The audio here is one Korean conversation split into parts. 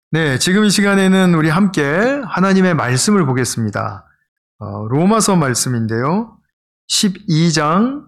네, 지금 이 시간에는 우리 함께 하나님의 말씀을 보겠습니다. 로마서 말씀인데요. 12장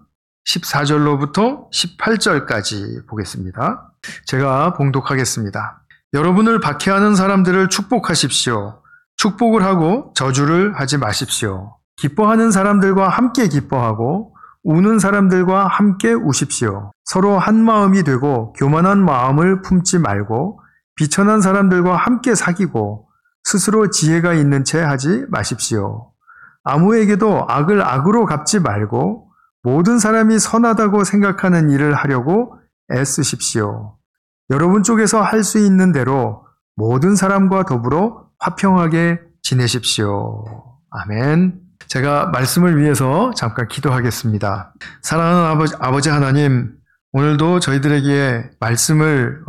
14절로부터 18절까지 보겠습니다. 제가 봉독하겠습니다. 여러분을 박해하는 사람들을 축복하십시오. 축복을 하고 저주를 하지 마십시오. 기뻐하는 사람들과 함께 기뻐하고 우는 사람들과 함께 우십시오. 서로 한 마음이 되고 교만한 마음을 품지 말고 비천한 사람들과 함께 사귀고 스스로 지혜가 있는 채 하지 마십시오. 아무에게도 악을 악으로 갚지 말고 모든 사람이 선하다고 생각하는 일을 하려고 애쓰십시오. 여러분 쪽에서 할 수 있는 대로 모든 사람과 더불어 화평하게 지내십시오. 아멘. 제가 말씀을 위해서 잠깐 기도하겠습니다. 사랑하는 아버지 하나님, 오늘도 저희들에게 말씀을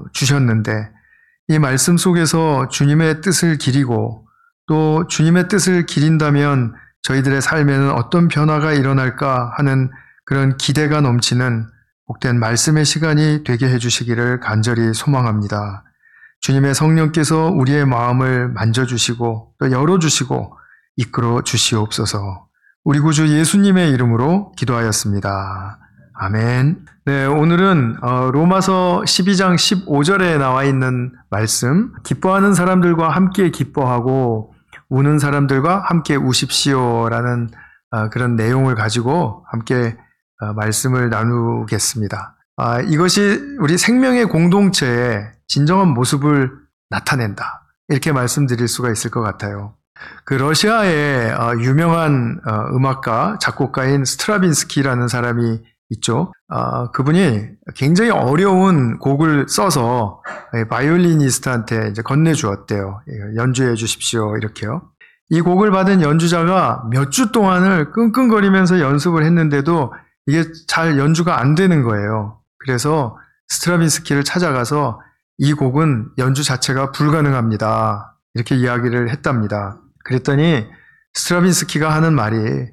주셨는데 이 말씀 속에서 주님의 뜻을 기리고 또 주님의 뜻을 기린다면 저희들의 삶에는 어떤 변화가 일어날까 하는 그런 기대가 넘치는 복된 말씀의 시간이 되게 해주시기를 간절히 소망합니다. 주님의 성령께서 우리의 마음을 만져주시고 또 열어주시고 이끌어 주시옵소서. 우리 구주 예수님의 이름으로 기도하였습니다. 아멘. 네, 오늘은 로마서 12장 15절에 나와 있는 말씀, 기뻐하는 사람들과 함께 기뻐하고 우는 사람들과 함께 우십시오라는 그런 내용을 가지고 함께 말씀을 나누겠습니다. 이것이 우리 생명의 공동체의 진정한 모습을 나타낸다. 이렇게 말씀드릴 수가 있을 것 같아요. 그 러시아의 유명한 음악가, 작곡가인 스트라빈스키라는 사람이 있죠. 그분이 굉장히 어려운 곡을 써서 바이올리니스트한테 이제 건네주었대요. 연주해 주십시오. 이렇게요. 이 곡을 받은 연주자가 몇 주 동안을 끙끙거리면서 연습을 했는데도 이게 잘 연주가 안 되는 거예요. 그래서 스트라빈스키를 찾아가서 이 곡은 연주 자체가 불가능합니다. 이렇게 이야기를 했답니다. 그랬더니 스트라빈스키가 하는 말이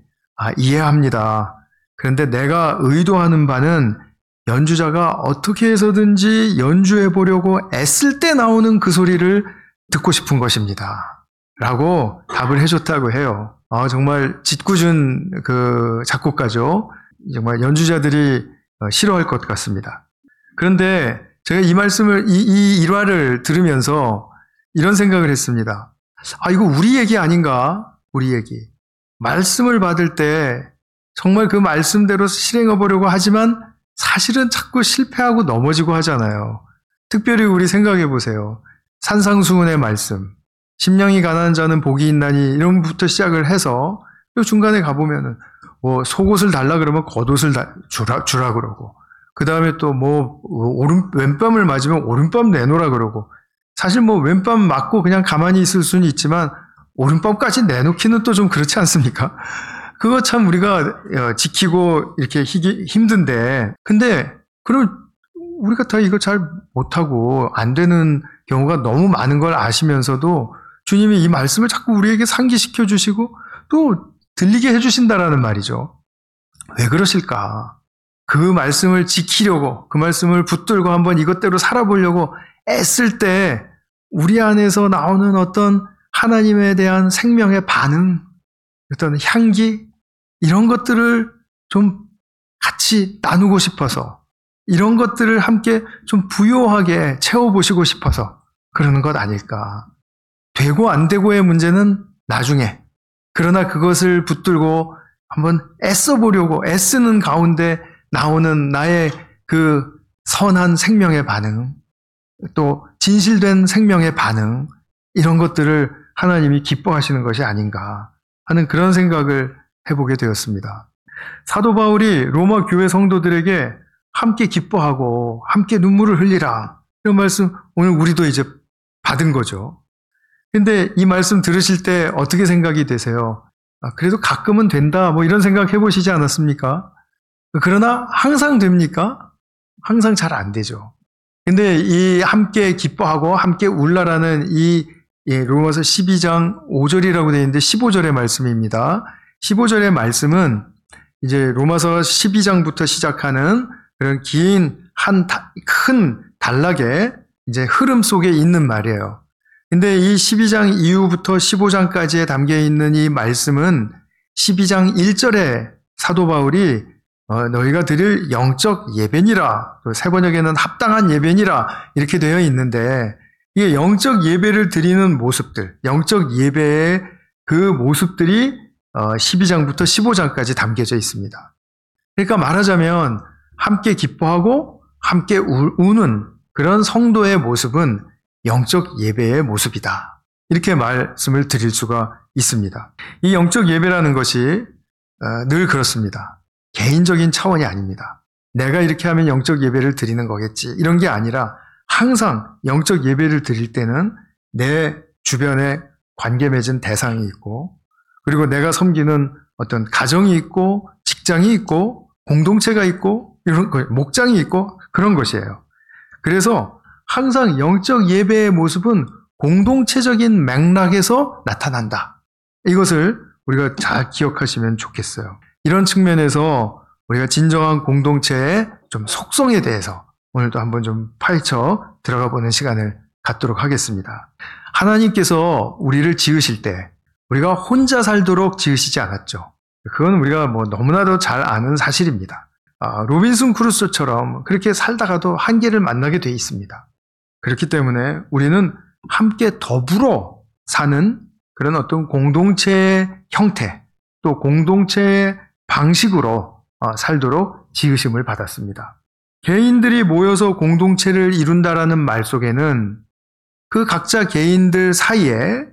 이해합니다. 그런데 내가 의도하는 바는 연주자가 어떻게 해서든지 연주해 보려고 애쓸 때 나오는 그 소리를 듣고 싶은 것입니다. 라고 답을 해줬다고 해요. 정말 짓궂은 그 작곡가죠. 정말 연주자들이 싫어할 것 같습니다. 그런데 제가 이 말씀을, 이 일화를 들으면서 이런 생각을 했습니다. 이거 우리 얘기 아닌가? 우리 얘기. 말씀을 받을 때 정말 그 말씀대로 실행해 보려고 하지만 사실은 자꾸 실패하고 넘어지고 하잖아요. 특별히 우리 생각해 보세요. 산상수훈의 말씀. 심령이 가난한 자는 복이 있나니 이런 부터 시작을 해서 중간에 가보면은 속옷을 달라 그러면 겉옷을 주라 그러고 그 다음에 또 왼뺨을 맞으면 오른뺨 내놓으라 그러고 사실 왼뺨 맞고 그냥 가만히 있을 수는 있지만 오른뺨까지 내놓기는 또 좀 그렇지 않습니까? 그거 참 우리가 지키고 이렇게 힘든데 근데 그럼 우리가 다 이거 잘 못하고 안 되는 경우가 너무 많은 걸 아시면서도 주님이 이 말씀을 자꾸 우리에게 상기시켜 주시고 또 들리게 해주신다라는 말이죠. 왜 그러실까? 그 말씀을 지키려고 그 말씀을 붙들고 한번 이것대로 살아보려고 애쓸 때 우리 안에서 나오는 어떤 하나님에 대한 생명의 반응, 어떤 향기 이런 것들을 좀 같이 나누고 싶어서 이런 것들을 함께 좀 부요하게 채워보시고 싶어서 그러는 것 아닐까. 되고 안 되고의 문제는 나중에. 그러나 그것을 붙들고 한번 애써보려고 애쓰는 가운데 나오는 나의 그 선한 생명의 반응, 또 진실된 생명의 반응, 이런 것들을 하나님이 기뻐하시는 것이 아닌가 하는 그런 생각을 해보게 되었습니다. 사도 바울이 로마 교회 성도들에게 함께 기뻐하고 함께 눈물을 흘리라 이런 말씀 오늘 우리도 이제 받은 거죠. 근데 이 말씀 들으실 때 어떻게 생각이 되세요? 그래도 가끔은 된다 이런 생각 해보시지 않았습니까? 그러나 항상 됩니까? 항상 잘 안 되죠. 근데 이 함께 기뻐하고 함께 울라라는 이 로마서 12장 5절이라고 되어 있는데 15절의 말씀입니다. 15절의 말씀은 이제 로마서 12장부터 시작하는 그런 긴 큰 단락의 이제 흐름 속에 있는 말이에요. 근데 이 12장 이후부터 15장까지에 담겨 있는 이 말씀은 12장 1절에 사도 바울이 너희가 드릴 영적 예배니라, 또 새 번역에는 합당한 예배니라 이렇게 되어 있는데, 이게 영적 예배를 드리는 모습들, 영적 예배의 그 모습들이 12장부터 15장까지 담겨져 있습니다. 그러니까 말하자면 함께 기뻐하고 함께 우는 그런 성도의 모습은 영적 예배의 모습이다, 이렇게 말씀을 드릴 수가 있습니다. 이 영적 예배라는 것이 늘 그렇습니다. 개인적인 차원이 아닙니다. 내가 이렇게 하면 영적 예배를 드리는 거겠지, 이런 게 아니라 항상 영적 예배를 드릴 때는 내 주변에 관계 맺은 대상이 있고, 그리고 내가 섬기는 어떤 가정이 있고, 직장이 있고, 공동체가 있고, 이런 거, 목장이 있고, 그런 것이에요. 그래서 항상 영적 예배의 모습은 공동체적인 맥락에서 나타난다. 이것을 우리가 잘 기억하시면 좋겠어요. 이런 측면에서 우리가 진정한 공동체의 좀 속성에 대해서 오늘도 한번 좀 파헤쳐 들어가 보는 시간을 갖도록 하겠습니다. 하나님께서 우리를 지으실 때 우리가 혼자 살도록 지으시지 않았죠. 그건 우리가 너무나도 잘 아는 사실입니다. 로빈슨 크루소처럼 그렇게 살다가도 한계를 만나게 돼 있습니다. 그렇기 때문에 우리는 함께 더불어 사는 그런 어떤 공동체의 형태, 또 공동체의 방식으로 살도록 지으심을 받았습니다. 개인들이 모여서 공동체를 이룬다라는 말 속에는 그 각자 개인들 사이에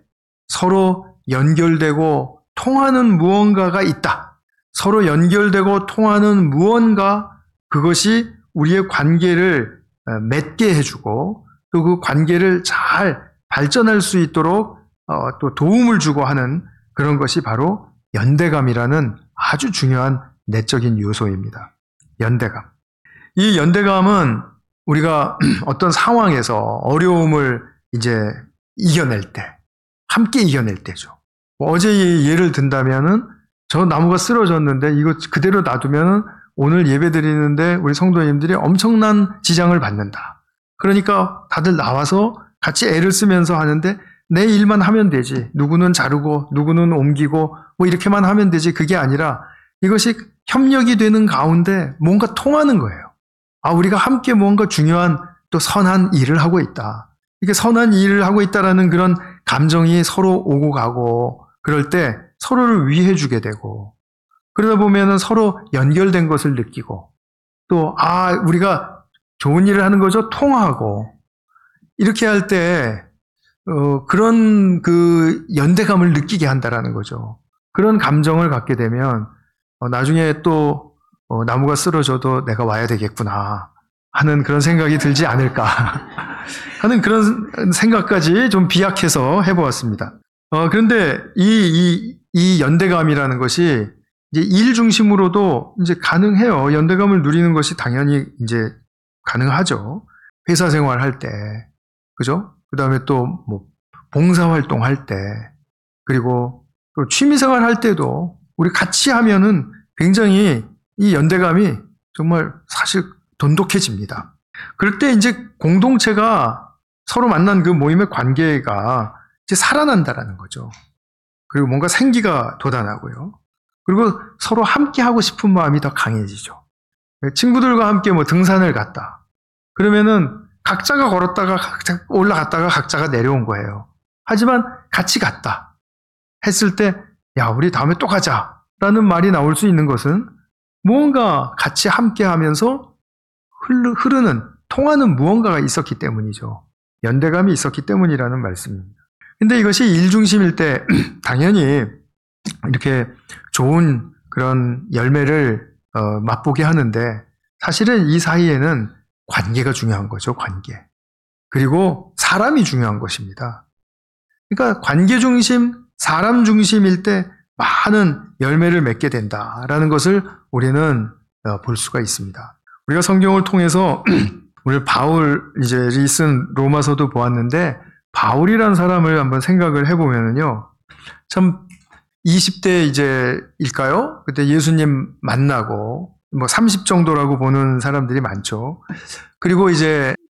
서로 연결되고 통하는 무언가가 있다. 서로 연결되고 통하는 무언가, 그것이 우리의 관계를 맺게 해주고 또 그 관계를 잘 발전할 수 있도록 또 도움을 주고 하는 그런 것이 바로 연대감이라는 아주 중요한 내적인 요소입니다. 연대감. 이 연대감은 우리가 어떤 상황에서 어려움을 이제 이겨낼 때, 함께 이겨낼 때죠. 어제 예를 든다면은 저 나무가 쓰러졌는데 이거 그대로 놔두면은 오늘 예배 드리는데 우리 성도님들이 엄청난 지장을 받는다. 그러니까 다들 나와서 같이 애를 쓰면서 하는데 내 일만 하면 되지. 누구는 자르고 누구는 옮기고 이렇게만 하면 되지. 그게 아니라 이것이 협력이 되는 가운데 뭔가 통하는 거예요. 우리가 함께 뭔가 중요한 또 선한 일을 하고 있다. 이게 선한 일을 하고 있다라는 그런 감정이 서로 오고 가고, 그럴 때 서로를 위해 주게 되고, 그러다 보면은 서로 연결된 것을 느끼고, 또 우리가 좋은 일을 하는 거죠. 통하고, 이렇게 할 때 그런 그 연대감을 느끼게 한다라는 거죠. 그런 감정을 갖게 되면 나중에 또 나무가 쓰러져도 내가 와야 되겠구나 하는 그런 생각이 들지 않을까 하는 그런 생각까지 좀 비약해서 해보았습니다. 그런데 이 연대감이라는 것이 이제 일 중심으로도 이제 가능해요. 연대감을 누리는 것이 당연히 이제 가능하죠. 회사 생활할 때, 그죠? 그 다음에 또 봉사활동 할 때, 그리고 또 취미생활 할 때도 우리 같이 하면은 굉장히 이 연대감이 정말 사실 돈독해집니다. 그럴 때 이제 공동체가 서로 만난 그 모임의 관계가 이제 살아난다라는 거죠. 그리고 뭔가 생기가 돋아나고요. 그리고 서로 함께 하고 싶은 마음이 더 강해지죠. 친구들과 함께 등산을 갔다. 그러면은 각자가 걸었다가 각자 올라갔다가 각자가 내려온 거예요. 하지만 같이 갔다 했을 때, 야, 우리 다음에 또 가자 라는 말이 나올 수 있는 것은 무언가 같이 함께 하면서 흐르는, 통하는 무언가가 있었기 때문이죠. 연대감이 있었기 때문이라는 말씀입니다. 근데 이것이 일중심일 때 당연히 이렇게 좋은 그런 열매를 맛보게 하는데, 사실은 이 사이에는 관계가 중요한 거죠. 관계. 그리고 사람이 중요한 것입니다. 그러니까 관계 중심, 사람 중심일 때 많은 열매를 맺게 된다라는 것을 우리는 볼 수가 있습니다. 우리가 성경을 통해서 오늘 바울이 쓴 로마서도 보았는데, 바울이라는 사람을 한번 생각을 해보면요, 참 20대 일까요? 그때 예수님 만나고 30 정도라고 보는 사람들이 많죠. 그리고 이제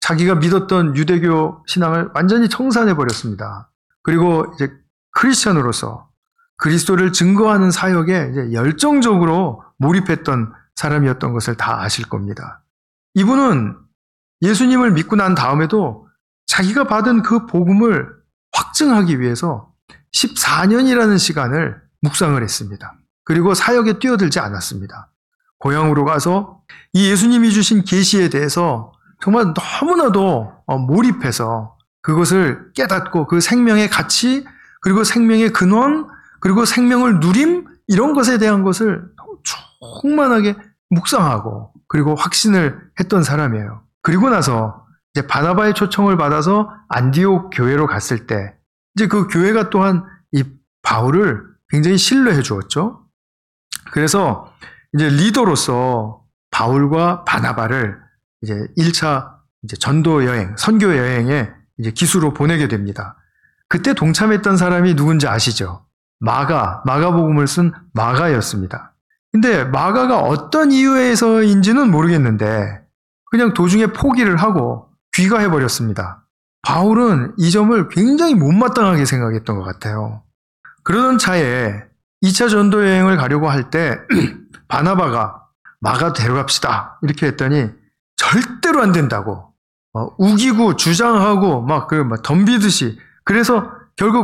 자기가 믿었던 유대교 신앙을 완전히 청산해 버렸습니다. 그리고 이제 크리스천으로서 그리스도를 증거하는 사역에 이제 열정적으로 몰입했던 사람이었던 것을 다 아실 겁니다. 이분은 예수님을 믿고 난 다음에도 자기가 받은 그 복음을 확증하기 위해서 14년이라는 시간을 묵상을 했습니다. 그리고 사역에 뛰어들지 않았습니다. 고향으로 가서 이 예수님이 주신 계시에 대해서 정말 너무나도 몰입해서 그것을 깨닫고 그 생명의 가치, 그리고 생명의 근원, 그리고 생명을 누림, 이런 것에 대한 것을 충만하게 묵상하고 그리고 확신을 했던 사람이에요. 그리고 나서 이제 바나바의 초청을 받아서 안디옥 교회로 갔을 때 이제 그 교회가 또한 이 바울을 굉장히 신뢰해 주었죠. 그래서 이제 리더로서 바울과 바나바를 이제 1차 이제 전도 여행, 선교 여행에 이제 기수로 보내게 됩니다. 그때 동참했던 사람이 누군지 아시죠? 마가복음을 쓴 마가였습니다. 근데 마가가 어떤 이유에서인지는 모르겠는데 그냥 도중에 포기를 하고 귀가해 버렸습니다. 바울은 이 점을 굉장히 못마땅하게 생각했던 것 같아요. 그러던 차에 2차 전도 여행을 가려고 할 때 바나바가 마가 데려갑시다 이렇게 했더니 절대로 안 된다고 우기고 주장하고 막 덤비듯이, 그래서 결국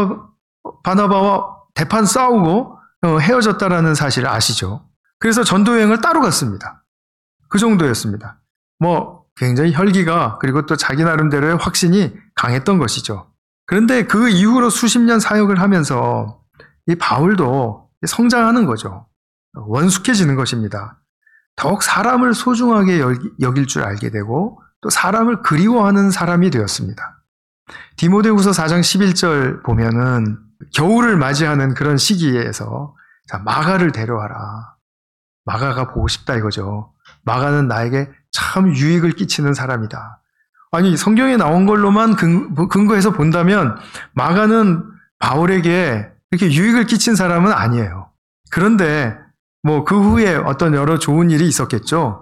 바나바와 대판 싸우고 헤어졌다라는 사실을 아시죠? 그래서 전도 여행을 따로 갔습니다. 그 정도였습니다. 굉장히 혈기가, 그리고 또 자기 나름대로의 확신이 강했던 것이죠. 그런데 그 이후로 수십 년 사역을 하면서 이 바울도 성장하는 거죠. 원숙해지는 것입니다. 더욱 사람을 소중하게 여길 줄 알게 되고 또 사람을 그리워하는 사람이 되었습니다. 디모데후서 4장 11절 보면은 겨울을 맞이하는 그런 시기에서 자, 마가를 데려와라. 마가가 보고 싶다 이거죠. 마가는 나에게 참 유익을 끼치는 사람이다. 아니, 성경에 나온 걸로만 근거해서 본다면 마가는 바울에게 이렇게 유익을 끼친 사람은 아니에요. 그런데 그 후에 어떤 여러 좋은 일이 있었겠죠.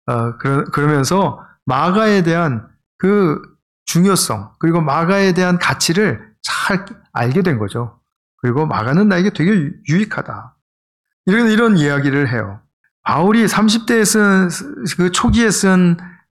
그러면서 마가에 대한 그 중요성, 그리고 마가에 대한 가치를 잘 알게 된 거죠. 그리고 마가는 나에게 되게 유익하다. 이런 이야기를 해요. 바울이 30대에 쓴, 그 초기에 쓴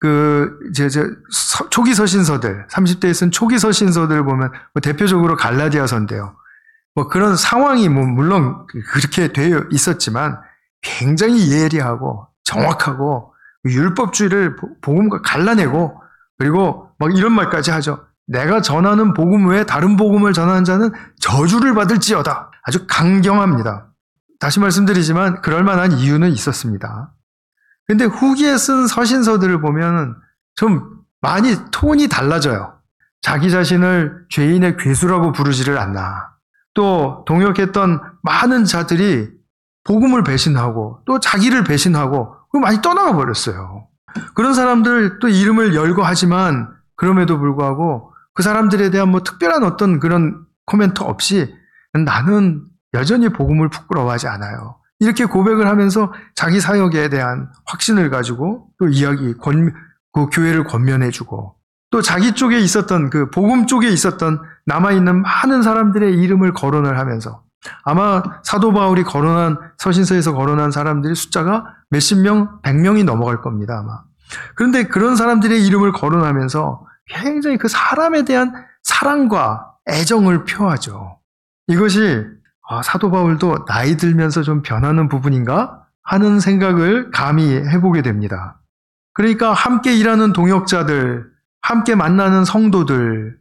초기 서신서들, 30대에 쓴 초기 서신서들을 보면 대표적으로 갈라디아서인데요. 그런 상황이 물론 그렇게 되어 있었지만 굉장히 예리하고 정확하고 율법주의를 복음과 갈라내고, 그리고 이런 말까지 하죠. 내가 전하는 복음 외에 다른 복음을 전하는 자는 저주를 받을지어다. 아주 강경합니다. 다시 말씀드리지만 그럴 만한 이유는 있었습니다. 근데 후기에 쓴 서신서들을 보면 좀 많이 톤이 달라져요. 자기 자신을 죄인의 괴수라고 부르지를 않나. 또 동역했던 많은 자들이 복음을 배신하고 또 자기를 배신하고 많이 떠나가 버렸어요. 그런 사람들 또 이름을 열거하지만 그럼에도 불구하고 그 사람들에 대한 특별한 어떤 그런 코멘트 없이 나는 여전히 복음을 부끄러워하지 않아요. 이렇게 고백을 하면서 자기 사역에 대한 확신을 가지고 또 그 교회를 권면해주고, 또 자기 쪽에 있었던 그 복음 쪽에 있었던 남아있는 많은 사람들의 이름을 거론을 하면서, 아마 사도 바울이 거론한 서신서에서 거론한 사람들의 숫자가 몇십 명, 100명이 넘어갈 겁니다, 아마. 그런데 그런 사람들의 이름을 거론하면서 굉장히 그 사람에 대한 사랑과 애정을 표하죠. 이것이 사도 바울도 나이 들면서 좀 변하는 부분인가 하는 생각을 감히 해보게 됩니다. 그러니까 함께 일하는 동역자들, 함께 만나는 성도들,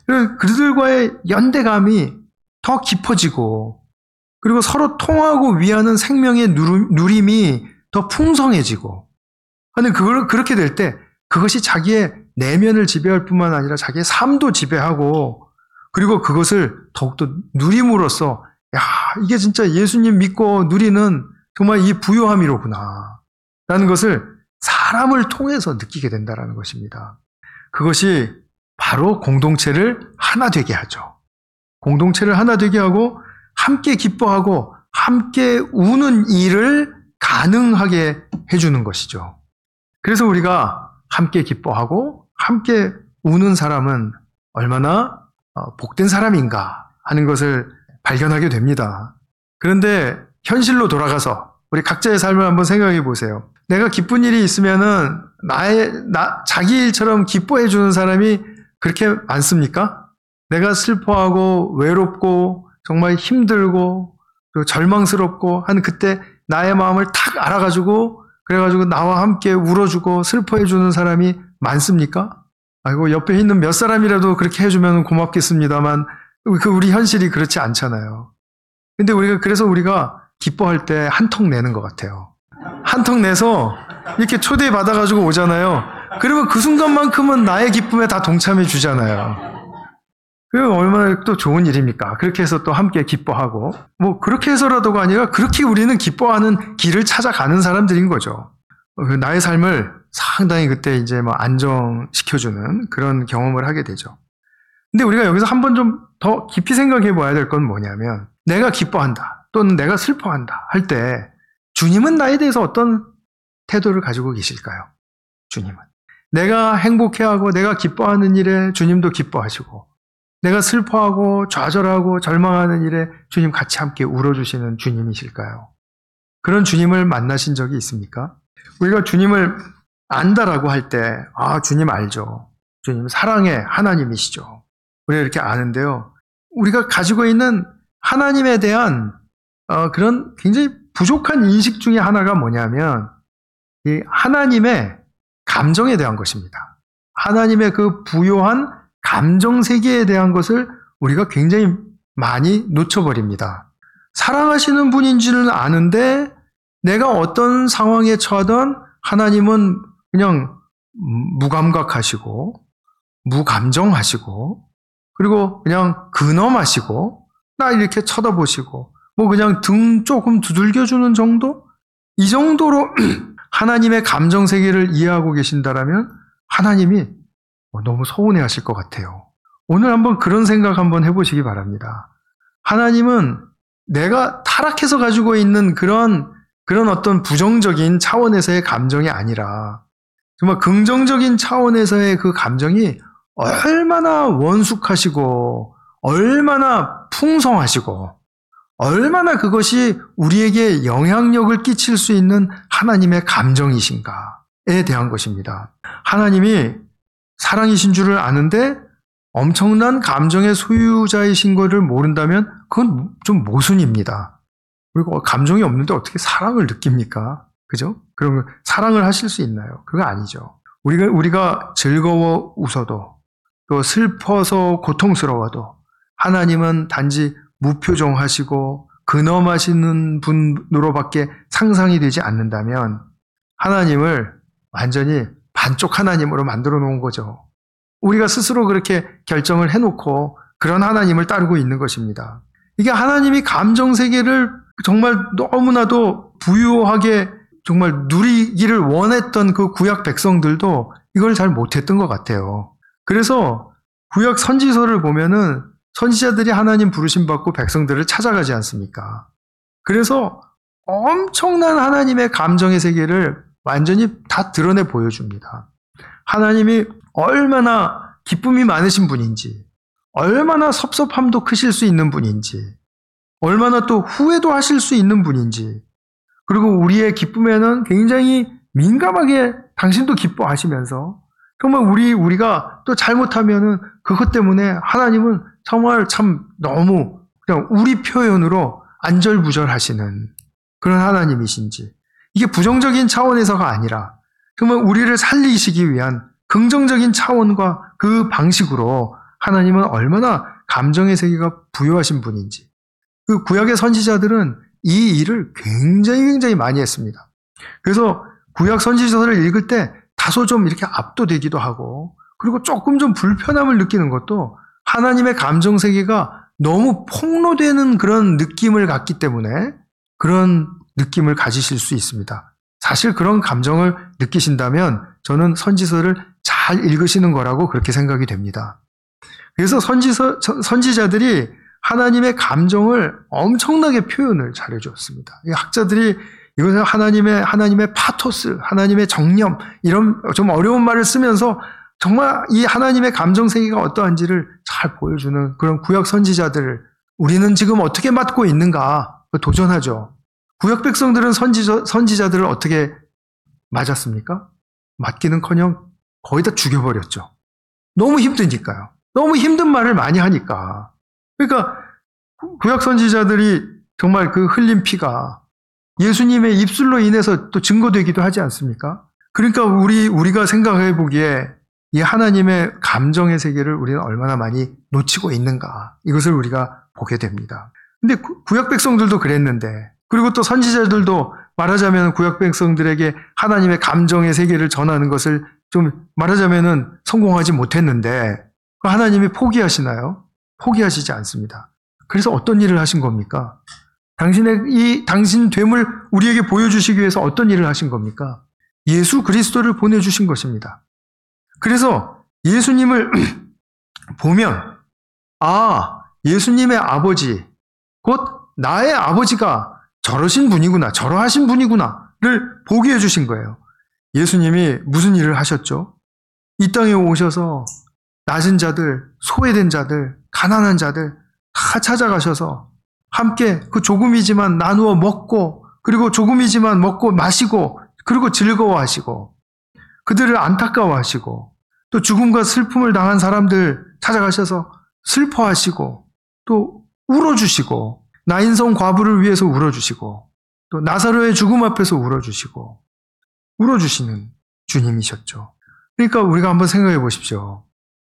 그들과의 연대감이 더 깊어지고, 그리고 서로 통하고 위하는 생명의 누림이 더 풍성해지고, 아니, 그렇게 될 때 그것이 자기의 내면을 지배할 뿐만 아니라 자기의 삶도 지배하고, 그리고 그것을 더욱더 누림으로써 이게 진짜 예수님 믿고 누리는 정말 이 부요함이로구나 라는 것을 사람을 통해서 느끼게 된다는 것입니다. 그것이 바로 공동체를 하나 되게 하죠. 공동체를 하나 되게 하고 함께 기뻐하고 함께 우는 일을 가능하게 해주는 것이죠. 그래서 우리가 함께 기뻐하고 함께 우는 사람은 얼마나 복된 사람인가 하는 것을 발견하게 됩니다. 그런데 현실로 돌아가서 우리 각자의 삶을 한번 생각해 보세요. 내가 기쁜 일이 있으면은 자기 일처럼 기뻐해 주는 사람이 그렇게 많습니까? 내가 슬퍼하고 외롭고 정말 힘들고 또 절망스럽고 한 그때 나의 마음을 탁 알아가지고 그래가지고 나와 함께 울어주고 슬퍼해 주는 사람이 많습니까? 아이고 옆에 있는 몇 사람이라도 그렇게 해주면 고맙겠습니다만 우리 현실이 그렇지 않잖아요. 근데 그래서 우리가 기뻐할 때 한턱 내는 것 같아요. 한턱 내서 이렇게 초대받아가지고 오잖아요. 그러면 그 순간만큼은 나의 기쁨에 다 동참해 주잖아요. 그게 얼마나 또 좋은 일입니까? 그렇게 해서 또 함께 기뻐하고, 그렇게 해서라도가 아니라 그렇게 우리는 기뻐하는 길을 찾아가는 사람들인 거죠. 나의 삶을 상당히 그때 이제 안정시켜주는 그런 경험을 하게 되죠. 근데 우리가 여기서 한번 좀 더 깊이 생각해 봐야 될 건 뭐냐면, 내가 기뻐한다, 또는 내가 슬퍼한다 할 때, 주님은 나에 대해서 어떤 태도를 가지고 계실까요? 주님은. 내가 행복해하고 내가 기뻐하는 일에 주님도 기뻐하시고, 내가 슬퍼하고 좌절하고 절망하는 일에 주님 같이 함께 울어주시는 주님이실까요? 그런 주님을 만나신 적이 있습니까? 우리가 주님을 안다라고 할 때, 주님 알죠. 주님 사랑의 하나님이시죠. 우리가 이렇게 아는데요. 우리가 가지고 있는 하나님에 대한 그런 굉장히 부족한 인식 중에 하나가 뭐냐면, 이 하나님의 감정에 대한 것입니다. 하나님의 그 부요한 감정 세계에 대한 것을 우리가 굉장히 많이 놓쳐버립니다. 사랑하시는 분인지는 아는데 내가 어떤 상황에 처하던 하나님은 그냥 무감각하시고 무감정하시고 그리고 그냥 근엄하시고 나 이렇게 쳐다보시고 그냥 등 조금 두들겨주는 정도? 이 정도로 하나님의 감정 세계를 이해하고 계신다라면 하나님이 너무 서운해 하실 것 같아요. 오늘 한번 그런 생각 한번 해보시기 바랍니다. 하나님은 내가 타락해서 가지고 있는 그런 어떤 부정적인 차원에서의 감정이 아니라 정말 긍정적인 차원에서의 그 감정이 얼마나 원숙하시고 얼마나 풍성하시고 얼마나 그것이 우리에게 영향력을 끼칠 수 있는 하나님의 감정이신가에 대한 것입니다. 하나님이 사랑이신 줄을 아는데 엄청난 감정의 소유자이신 것을 모른다면 그건 좀 모순입니다. 그리고 감정이 없는데 어떻게 사랑을 느낍니까? 그죠? 그러면 사랑을 하실 수 있나요? 그거 아니죠. 우리가 즐거워 웃어도 또 슬퍼서 고통스러워도 하나님은 단지 무표정하시고 근엄하시는 분으로밖에 상상이 되지 않는다면 하나님을 완전히 반쪽 하나님으로 만들어 놓은 거죠. 우리가 스스로 그렇게 결정을 해놓고 그런 하나님을 따르고 있는 것입니다. 이게 하나님이 감정 세계를 정말 너무나도 부유하게 정말 누리기를 원했던 그 구약 백성들도 이걸 잘 못했던 것 같아요. 그래서 구약 선지서를 보면은 선지자들이 하나님 부르심 받고 백성들을 찾아가지 않습니까? 그래서 엄청난 하나님의 감정의 세계를 완전히 다 드러내 보여줍니다. 하나님이 얼마나 기쁨이 많으신 분인지, 얼마나 섭섭함도 크실 수 있는 분인지, 얼마나 또 후회도 하실 수 있는 분인지, 그리고 우리의 기쁨에는 굉장히 민감하게 당신도 기뻐하시면서 정말 우리가 또 잘못하면은 그것 때문에 하나님은 정말 참 너무 그냥 우리 표현으로 안절부절하시는 그런 하나님이신지, 이게 부정적인 차원에서가 아니라 정말 우리를 살리시기 위한 긍정적인 차원과 그 방식으로 하나님은 얼마나 감정의 세계가 부여하신 분인지, 그 구약의 선지자들은 이 일을 굉장히 많이 했습니다. 그래서 구약 선지서를 읽을 때 다소 좀 이렇게 압도되기도 하고, 그리고 조금 좀 불편함을 느끼는 것도 하나님의 감정 세계가 너무 폭로되는 그런 느낌을 갖기 때문에 그런 느낌을 가지실 수 있습니다. 사실 그런 감정을 느끼신다면 저는 선지서를 잘 읽으시는 거라고 그렇게 생각이 됩니다. 그래서 선지자들이 하나님의 감정을 엄청나게 표현을 잘해줬습니다. 학자들이 이것을 하나님의 파토스, 하나님의 정념, 이런 좀 어려운 말을 쓰면서 정말 이 하나님의 감정 세계가 어떠한지를 잘 보여주는 그런 구약 선지자들을 우리는 지금 어떻게 맡고 있는가 도전하죠. 구약 백성들은 선지자들을 어떻게 맞았습니까? 맞기는커녕 거의 다 죽여버렸죠. 너무 힘드니까요. 너무 힘든 말을 많이 하니까. 그러니까 구약 선지자들이 정말 그 흘린 피가 예수님의 입술로 인해서 또 증거되기도 하지 않습니까? 그러니까 우리가 생각해 보기에 이 하나님의 감정의 세계를 우리는 얼마나 많이 놓치고 있는가, 이것을 우리가 보게 됩니다. 근데 구약 백성들도 그랬는데, 그리고 또 선지자들도 말하자면 구약 백성들에게 하나님의 감정의 세계를 전하는 것을 좀 말하자면은 성공하지 못했는데 하나님이 포기하시나요? 포기하시지 않습니다. 그래서 어떤 일을 하신 겁니까? 당신 됨을 우리에게 보여주시기 위해서 어떤 일을 하신 겁니까? 예수 그리스도를 보내주신 것입니다. 그래서 예수님을 보면, 예수님의 아버지, 곧 나의 아버지가 저러신 분이구나, 저러하신 분이구나를 보게 해주신 거예요. 예수님이 무슨 일을 하셨죠? 이 땅에 오셔서 낮은 자들, 소외된 자들, 가난한 자들 다 찾아가셔서 함께 그 조금이지만 나누어 먹고, 그리고 조금이지만 먹고 마시고, 그리고 즐거워하시고, 그들을 안타까워하시고, 또 죽음과 슬픔을 당한 사람들 찾아가셔서 슬퍼하시고, 또 울어주시고, 나인성 과부를 위해서 울어주시고, 또 나사로의 죽음 앞에서 울어주시고, 울어주시는 주님이셨죠. 그러니까 우리가 한번 생각해 보십시오.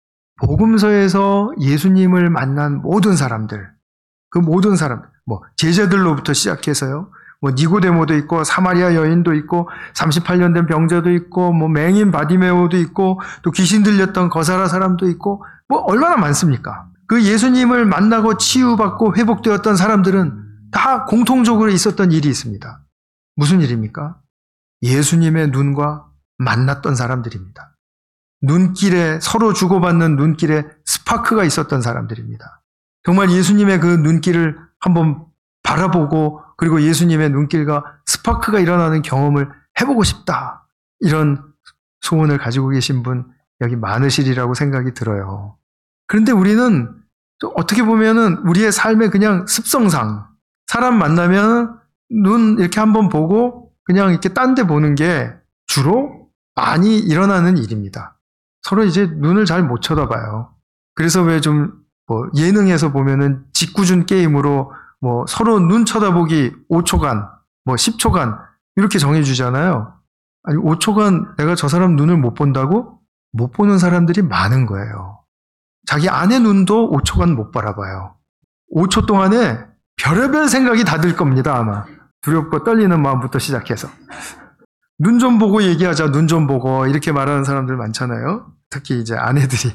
복음서에서 예수님을 만난 모든 사람들, 그 모든 사람들, 제자들로부터 시작해서요, 니고데모도 있고, 사마리아 여인도 있고, 38년 된 병자도 있고, 맹인 바디메오도 있고, 또 귀신 들렸던 거사라 사람도 있고, 얼마나 많습니까? 그 예수님을 만나고 치유받고 회복되었던 사람들은 다 공통적으로 있었던 일이 있습니다. 무슨 일입니까? 예수님의 눈과 만났던 사람들입니다. 눈길에, 서로 주고받는 눈길에 스파크가 있었던 사람들입니다. 정말 예수님의 그 눈길을 한번 바라보고, 그리고 예수님의 눈길과 스파크가 일어나는 경험을 해보고 싶다, 이런 소원을 가지고 계신 분 여기 많으시리라고 생각이 들어요. 그런데 우리는 어떻게 보면은 우리의 삶의 그냥 습성상 사람 만나면 눈 이렇게 한번 보고 그냥 이렇게 딴 데 보는 게 주로 많이 일어나는 일입니다. 서로 이제 눈을 잘 못 쳐다봐요. 그래서 왜 좀 예능에서 보면은 직구준 게임으로 서로 눈 쳐다보기 5초간, 10초간 이렇게 정해주잖아요. 아니 5초간 내가 저 사람 눈을 못 본다고? 못 보는 사람들이 많은 거예요. 자기 아내 눈도 5초간 못 바라봐요. 5초 동안에 별의별 생각이 다 들 겁니다, 아마. 두렵고 떨리는 마음부터 시작해서. 눈 좀 보고 얘기하자, 눈 좀 보고, 이렇게 말하는 사람들 많잖아요. 특히 이제 아내들이.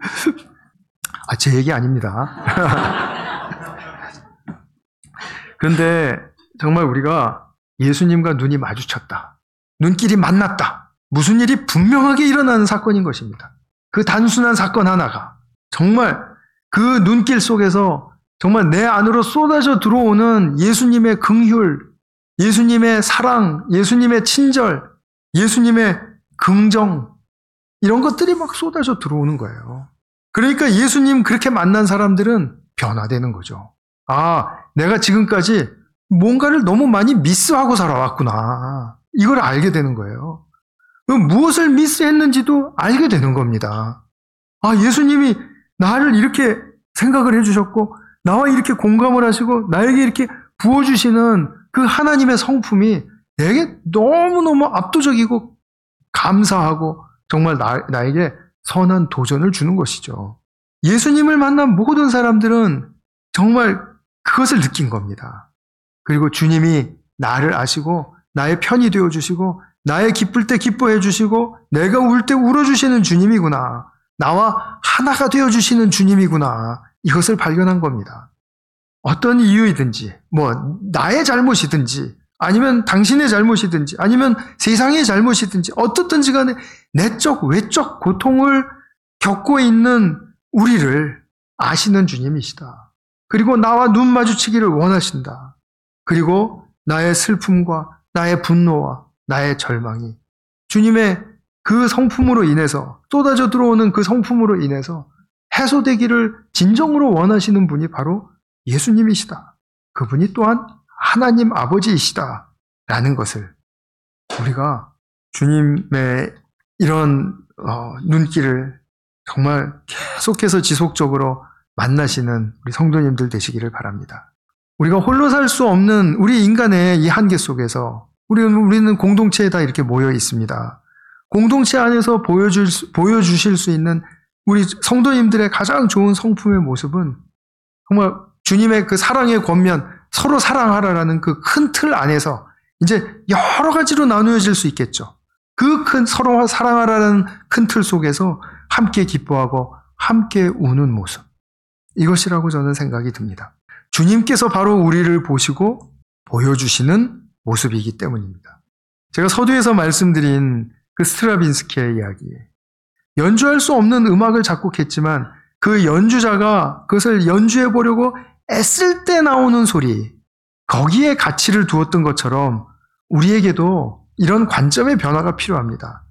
제 얘기 아닙니다. 그런데 정말 우리가 예수님과 눈이 마주쳤다, 눈길이 만났다, 무슨 일이 분명하게 일어나는 사건인 것입니다. 그 단순한 사건 하나가 정말 그 눈길 속에서 정말 내 안으로 쏟아져 들어오는 예수님의 긍휼, 예수님의 사랑, 예수님의 친절, 예수님의 긍정, 이런 것들이 막 쏟아져 들어오는 거예요. 그러니까 예수님 그렇게 만난 사람들은 변화되는 거죠. 내가 지금까지 뭔가를 너무 많이 미스하고 살아왔구나, 이걸 알게 되는 거예요. 무엇을 미스했는지도 알게 되는 겁니다. 예수님이 나를 이렇게 생각을 해주셨고, 나와 이렇게 공감을 하시고, 나에게 이렇게 부어주시는 그 하나님의 성품이 내게 너무너무 압도적이고 감사하고 정말 나에게 선한 도전을 주는 것이죠. 예수님을 만난 모든 사람들은 정말 그것을 느낀 겁니다. 그리고 주님이 나를 아시고 나의 편이 되어주시고 나의 기쁠 때 기뻐해 주시고 내가 울 때 울어주시는 주님이구나, 나와 하나가 되어주시는 주님이구나, 이것을 발견한 겁니다. 어떤 이유이든지, 나의 잘못이든지, 아니면 당신의 잘못이든지, 아니면 세상의 잘못이든지, 어떻든지 간에 내적, 외적 고통을 겪고 있는 우리를 아시는 주님이시다. 그리고 나와 눈 마주치기를 원하신다. 그리고 나의 슬픔과 나의 분노와 나의 절망이 주님의 그 성품으로 인해서, 쏟아져 들어오는 그 성품으로 인해서 해소되기를 진정으로 원하시는 분이 바로 예수님이시다. 그분이 또한 하나님 아버지이시다. 라는 것을 우리가 주님의 이런 눈길을 정말 계속해서 지속적으로 만나시는 우리 성도님들 되시기를 바랍니다. 우리가 홀로 살 수 없는 우리 인간의 이 한계 속에서 우리는 공동체에 다 이렇게 모여 있습니다. 공동체 안에서 보여주실 수 있는 우리 성도님들의 가장 좋은 성품의 모습은 정말 주님의 그 사랑의 권면, 서로 사랑하라라는 그 큰 틀 안에서 이제 여러 가지로 나누어질 수 있겠죠. 그 큰 서로 사랑하라는 큰 틀 속에서 함께 기뻐하고 함께 우는 모습. 이것이라고 저는 생각이 듭니다. 주님께서 바로 우리를 보시고 보여주시는 모습이기 때문입니다. 제가 서두에서 말씀드린 그 스트라빈스키의 이야기. 연주할 수 없는 음악을 작곡했지만 그 연주자가 그것을 연주해 보려고 애쓸 때 나오는 소리, 거기에 가치를 두었던 것처럼 우리에게도 이런 관점의 변화가 필요합니다.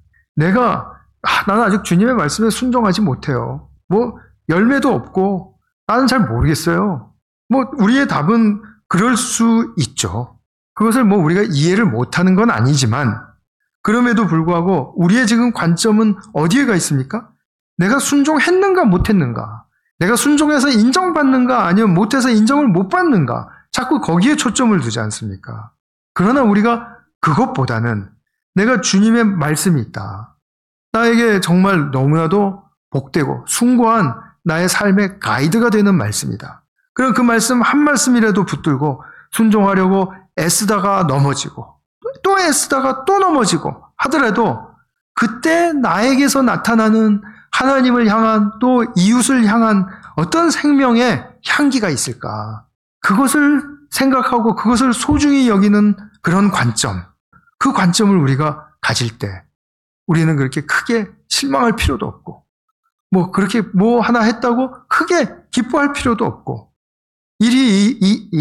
나는 아직 주님의 말씀에 순종하지 못해요. 열매도 없고 나는 잘 모르겠어요. 우리의 답은 그럴 수 있죠. 그것을 우리가 이해를 못하는 건 아니지만 그럼에도 불구하고 우리의 지금 관점은 어디에가 있습니까? 내가 순종했는가 못했는가? 내가 순종해서 인정받는가 아니면 못해서 인정을 못 받는가? 자꾸 거기에 초점을 두지 않습니까? 그러나 우리가 그것보다는 내가 주님의 말씀이 있다. 나에게 정말 너무나도 복되고 숭고한 나의 삶의 가이드가 되는 말씀이다. 그럼 그 말씀 한 말씀이라도 붙들고 순종하려고 애쓰다가 넘어지고 또 애쓰다가 또 넘어지고 하더라도 그때 나에게서 나타나는 하나님을 향한 또 이웃을 향한 어떤 생명의 향기가 있을까? 그것을 생각하고 그것을 소중히 여기는 그런 관점, 그 관점을 우리가 가질 때 우리는 그렇게 크게 실망할 필요도 없고 그렇게 하나 했다고 크게 기뻐할 필요도 없고 일이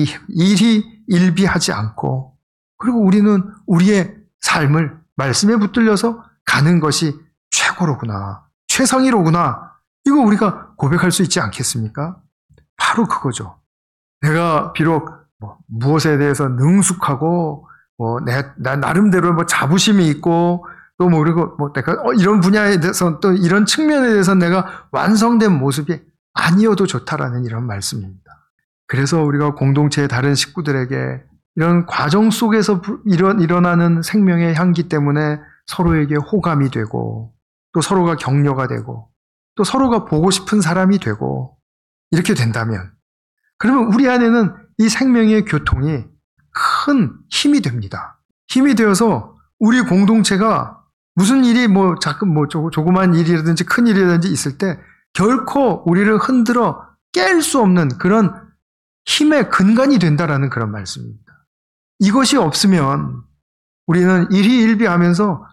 일비하지 않고 그리고 우리는 우리의 삶을 말씀에 붙들려서 가는 것이 최고로구나, 최상위로구나. 이거 우리가 고백할 수 있지 않겠습니까? 바로 그거죠. 내가 비록 무엇에 대해서 능숙하고 나 나름대로 자부심이 있고 또 그리고 내가 이런 분야에 대해서 또 이런 측면에 대해서 내가 완성된 모습이 아니어도 좋다라는 이런 말씀입니다. 그래서 우리가 공동체의 다른 식구들에게 이런 과정 속에서 일어나는 생명의 향기 때문에 서로에게 호감이 되고 또 서로가 격려가 되고 또 서로가 보고 싶은 사람이 되고 이렇게 된다면 그러면 우리 안에는 이 생명의 교통이 큰 힘이 됩니다. 힘이 되어서 우리 공동체가 무슨 일이 조그만 일이라든지 큰 일이라든지 있을 때 결코 우리를 흔들어 깰 수 없는 그런 힘의 근간이 된다라는 그런 말씀입니다. 이것이 없으면 우리는 일희일비하면서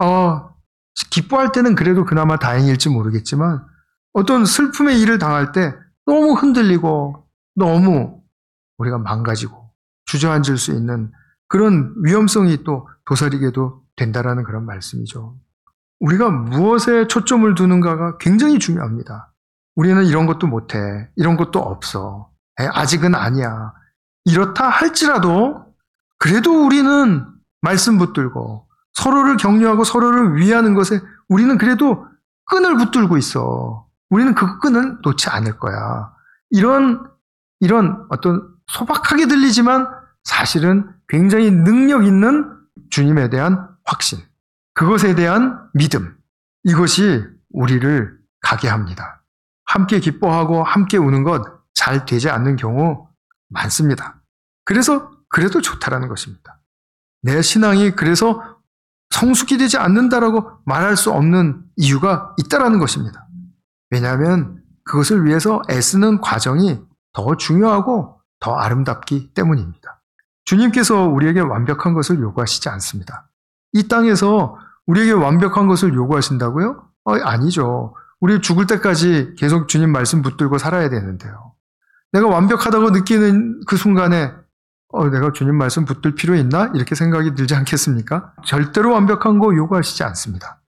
기뻐할 때는 그래도 그나마 다행일지 모르겠지만 어떤 슬픔의 일을 당할 때 너무 흔들리고 너무 우리가 망가지고 주저앉을 수 있는 그런 위험성이 또 도사리게도 된다라는 그런 말씀이죠. 우리가 무엇에 초점을 두는가가 굉장히 중요합니다. 우리는 이런 것도 못해, 이런 것도 없어, 아직은 아니야. 이렇다 할지라도 그래도 우리는 말씀 붙들고 서로를 격려하고 서로를 위하는 것에 우리는 그래도 끈을 붙들고 있어. 우리는 그 끈을 놓지 않을 거야. 이런 어떤 소박하게 들리지만 사실은 굉장히 능력 있는 주님에 대한 확신, 그것에 대한 믿음, 이것이 우리를 가게 합니다. 함께 기뻐하고 함께 우는 것 잘 되지 않는 경우 많습니다. 그래서 그래도 좋다라는 것입니다. 내 신앙이 그래서 성숙이 되지 않는다라고 말할 수 없는 이유가 있다라는 것입니다. 왜냐하면 그것을 위해서 애쓰는 과정이 더 중요하고 더 아름답기 때문입니다. 주님께서 우리에게 완벽한 것을 요구하시지 않습니다. 이 땅에서 우리에게 완벽한 것을 요구하신다고요? 아니죠. 우리 죽을 때까지 계속 주님 말씀 붙들고 살아야 되는데요. 내가 완벽하다고 느끼는 그 순간에 내가 주님 말씀 붙들 필요 있나? 이렇게 생각이 들지 않겠습니까? 절대로 완벽한 거 요구하시지 않습니다.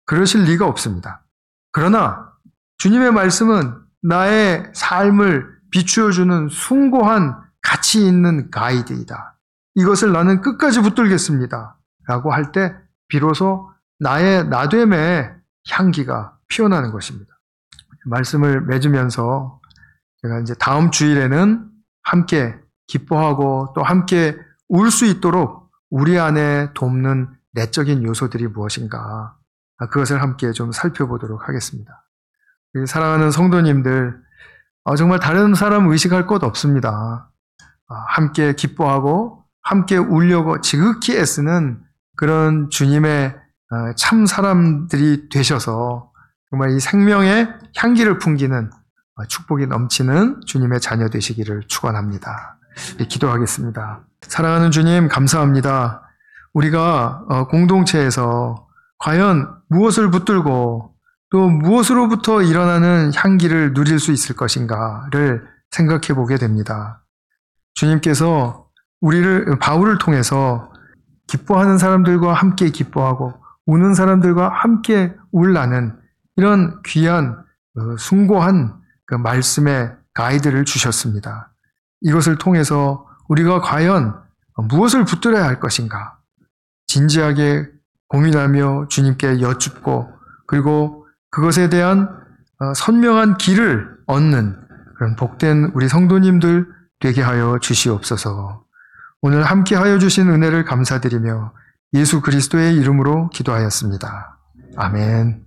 그러실 리가 없습니다. 그러나 주님의 말씀은 나의 삶을 비추어주는 숭고한 가치 있는 가이드이다. 이것을 나는 끝까지 붙들겠습니다. 라고 할 때 비로소 나의 나됨의 향기가 피어나는 것입니다. 말씀을 맺으면서 제가 이제 다음 주일에는 함께 기뻐하고 또 함께 울 수 있도록 우리 안에 돕는 내적인 요소들이 무엇인가, 그것을 함께 좀 살펴보도록 하겠습니다. 사랑하는 성도님들, 정말 다른 사람 의식할 것 없습니다. 함께 기뻐하고 함께 울려고 지극히 애쓰는 그런 주님의 참 사람들이 되셔서 정말 이 생명의 향기를 풍기는 축복이 넘치는 주님의 자녀 되시기를 축원합니다. 기도하겠습니다. 사랑하는 주님, 감사합니다. 우리가 공동체에서 과연 무엇을 붙들고 또 무엇으로부터 일어나는 향기를 누릴 수 있을 것인가를 생각해 보게 됩니다. 주님께서 바울을 통해서 기뻐하는 사람들과 함께 기뻐하고 우는 사람들과 함께 울라는 이런 귀한 숭고한 그 말씀의 가이드를 주셨습니다. 이것을 통해서 우리가 과연 무엇을 붙들어야 할 것인가 진지하게 고민하며 주님께 여쭙고 그리고 그것에 대한 선명한 길을 얻는 그런 복된 우리 성도님들 되게 하여 주시옵소서. 오늘 함께 하여 주신 은혜를 감사드리며 예수 그리스도의 이름으로 기도하였습니다. 아멘.